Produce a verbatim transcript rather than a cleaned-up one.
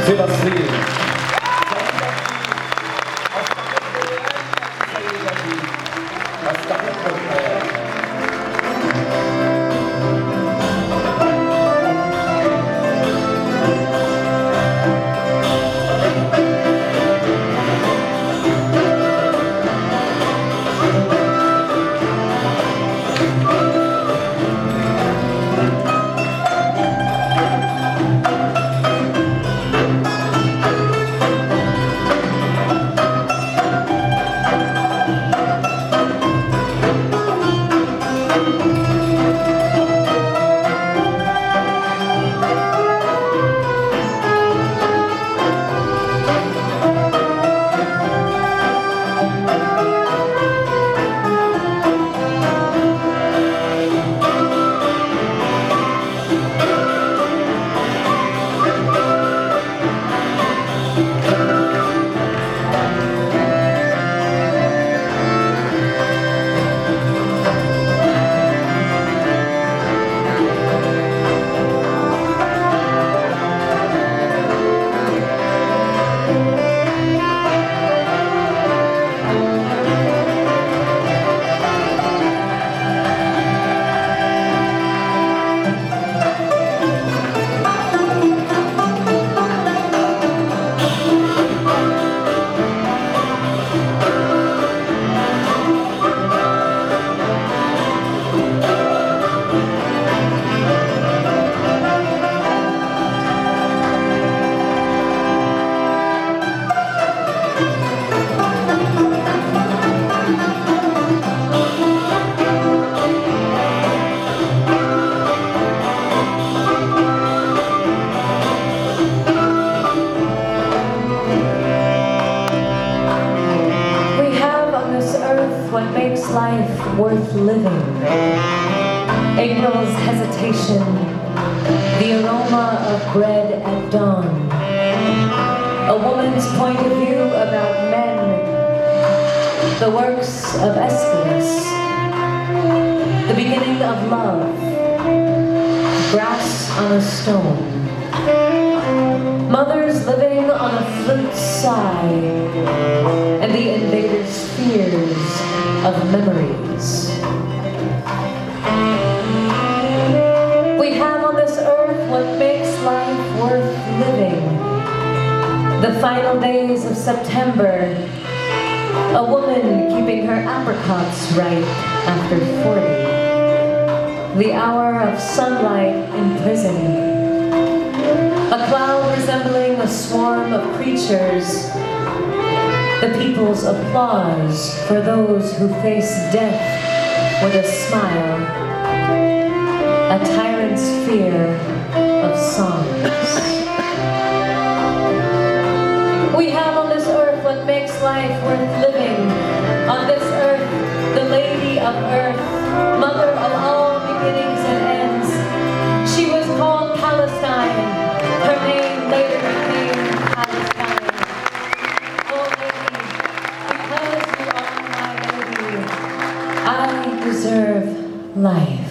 فلسطين. أستحق الحياة. What makes life worth living? April's hesitation, the aroma of bread at dawn, a woman's point of view about men, the works of Aeschylus, the beginning of love, grass on a stone, mothers living on a flute sigh, and the invader's fears of memories. We have on this earth what makes life worth living. The final days of September, a woman keeping her apricots ripe after forty, the hour of sunlight in prison, a cloud resembling a swarm of creatures, the people's applause for those who face death with a smile, a tyrant's fear of songs. We have on this earth what makes life worth living. On this earth, the Lady of Earth, mother of all beginnings and ends. She was called Palestine. Her name later became Palestine. I deserve life.